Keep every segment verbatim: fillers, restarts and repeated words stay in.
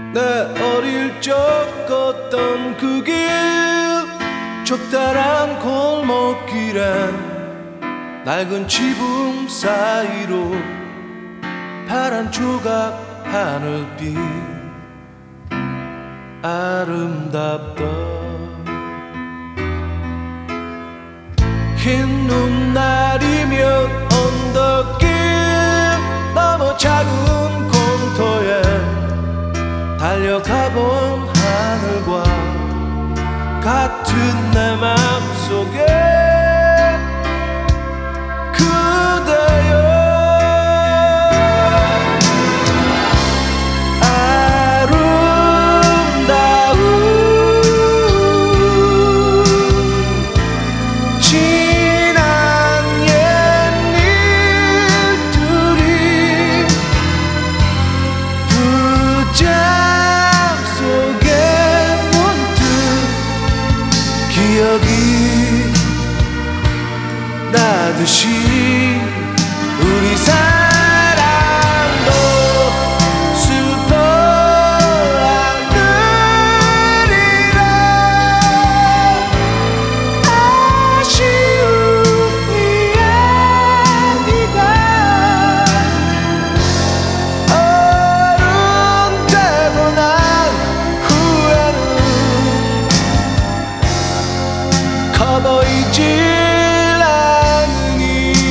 내 어릴 적 걷던 그 길, 적달한 골목길엔 낡은 지붕 사이로 파란 조각 하늘빛 아름답다. 흰 눈날이면 언덕길 너머 작은 공터에 달려가본 하늘과 같은 내 맘속에 그대여 기억이 나듯이 우리 사랑도 슬퍼 하늘이라 아쉬운 이야기가 어른되고 난 후에는 커보이질 않으니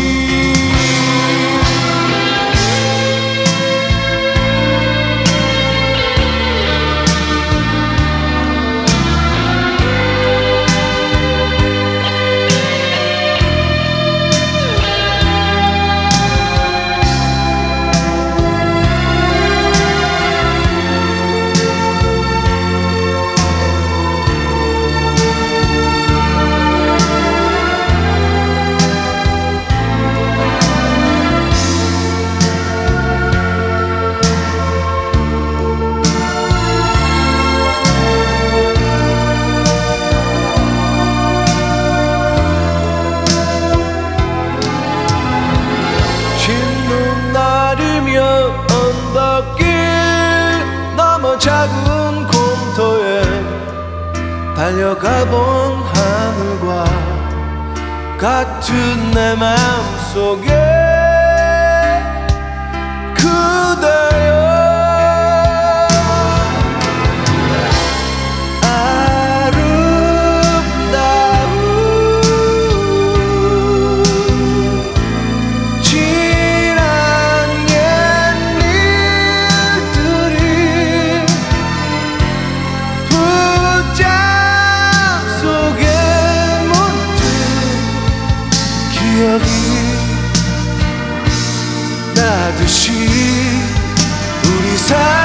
언덕길 너머 작은 공터에 달려가본 하늘과 같은 내 맘속에 그대여 기억이 나듯이 우리 사